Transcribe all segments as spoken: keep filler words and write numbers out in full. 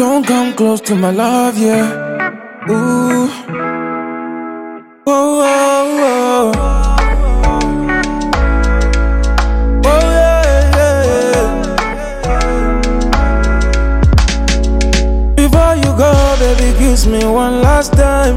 Don't come close to my love, yeah. Ooh. Whoa, whoa, whoa. Whoa, yeah, yeah. Before you go, baby, kiss me one last time.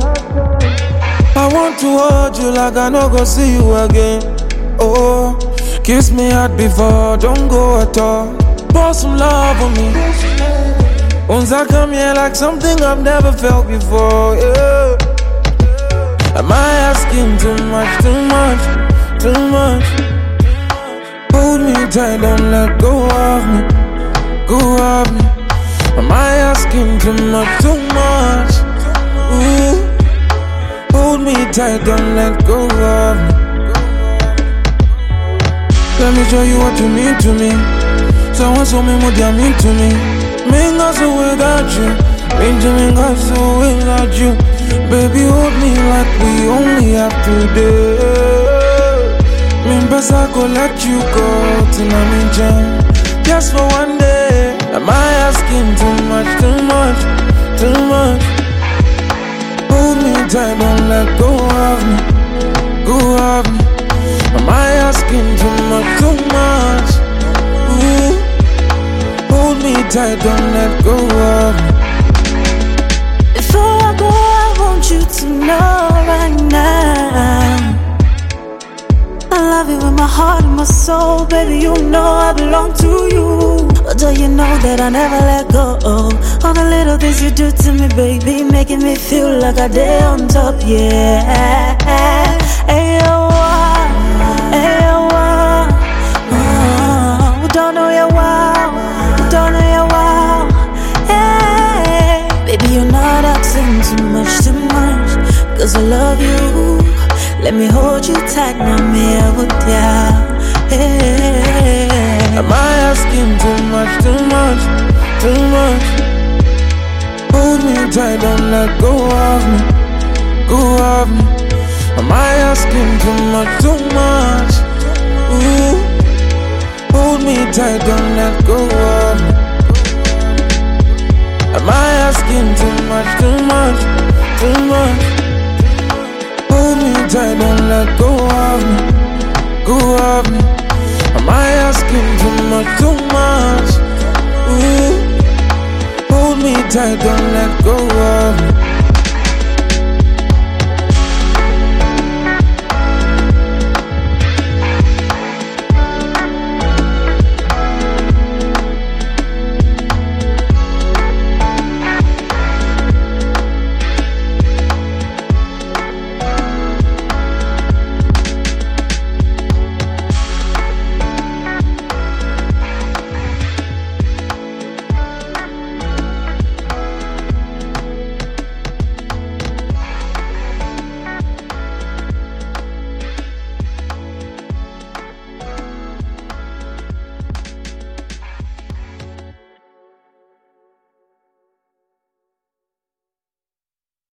I want to hold you like I no go see you again. Oh, kiss me hard before, don't go at all. Pour some love on me. Once I come here like something I've never felt before, yeah. Am I asking too much, too much, too much? Hold me tight, don't let go of me, go of me. Am I asking too much, too much? Ooh. Hold me tight, don't let go of me. Let me show you what you mean to me. Someone show me what you mean to me. Minga so without you, mean to minga so without you. Baby, hold me like we only have today. Mean best I go let you go till I'm in jam. Just for one day. Am I asking too much, too much, too much? Hold me tight, don't let go of me, go of me. Am I asking too much, too much? Ooh. Hold me tight, don't let go of me. Before I go, I want you to know right now I love you with my heart and my soul. Baby, you know I belong to you. But do you know that I never let go all the little things you do to me, baby, making me feel like I did on top, yeah. Hey, oh, hey, oh, oh, don't know you wow, don't know you wow. Hey, baby, you're not asking too much, too much, cause I love you. Let me hold you tight, now me I would down. Hey. Am I asking too much, too much, too much? Hold me tight, don't let go of me, go of me. Am I asking too much, too much? Ooh. Hold me tight, don't let go of me. Am I asking too much, too much, too much? Hold me tight, don't let go of me, go of me. Am I asking too much, too much? Ooh. Hold me tight, don't